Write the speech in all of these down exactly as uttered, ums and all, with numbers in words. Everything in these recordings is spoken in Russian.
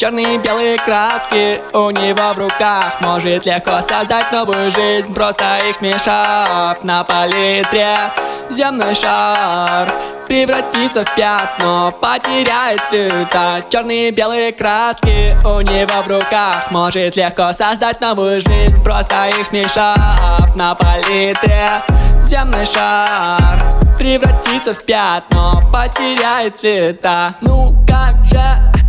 Черные и белые краски у него в руках. Может легко создать новую жизнь, просто их смешав на палитре. Земной шар превратится в пятно, потеряет цвета. Черные и белые краски у него в руках. Может легко создать новую жизнь, просто их смешав на палитре. Земной шар превратится в пятно, потеряет цвета. Ну как же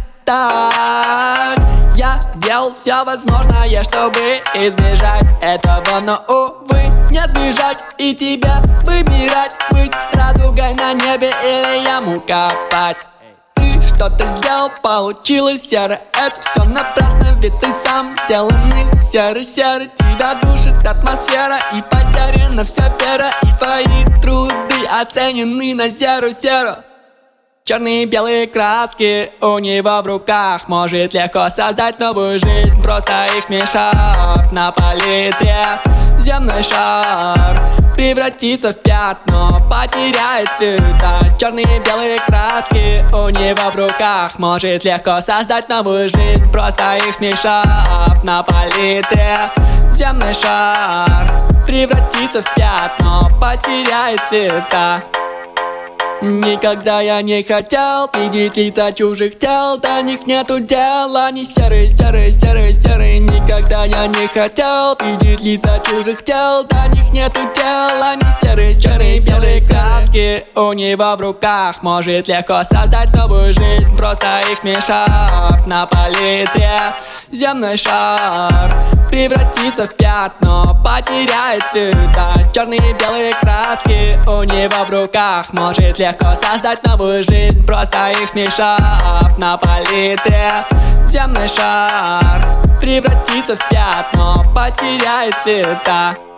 так? Я делал все возможное, чтобы избежать этого, но, увы, не сбежать и тебя выбирать. Быть радугой на небе или яму копать. Ты что-то сделал, получилось серо. Это все напрасно, ведь ты сам сделанный серый-серый. Тебя душит атмосфера и потеряна вся вера. И твои труды оценены на серу-серу. Черные и белые краски у него в руках. Может легко создать новую жизнь, просто их смешав на палитре. Земной шар превратится в пятно, потеряет цвета. Черные и белые краски у него в руках. Может легко создать новую жизнь, просто их смешав на палитре. Земной шар превратится в пятно, потеряет цвета. Никогда я не хотел видеть лица чужих тел. До них нету дела, они серые, серые, серые, серые. Никогда я не хотел видеть лица чужих тел. До них нету дела, они серые, серые, белые краски у него в руках. Может легко создать новую жизнь, просто их смешав на палитре. Земной шар превратится в пятно, потеряет цвета. Черные и белые краски у него в руках. Может легко создать новую жизнь, просто их смешав на палитре. Земной шар превратится в пятно, потеряет цвета.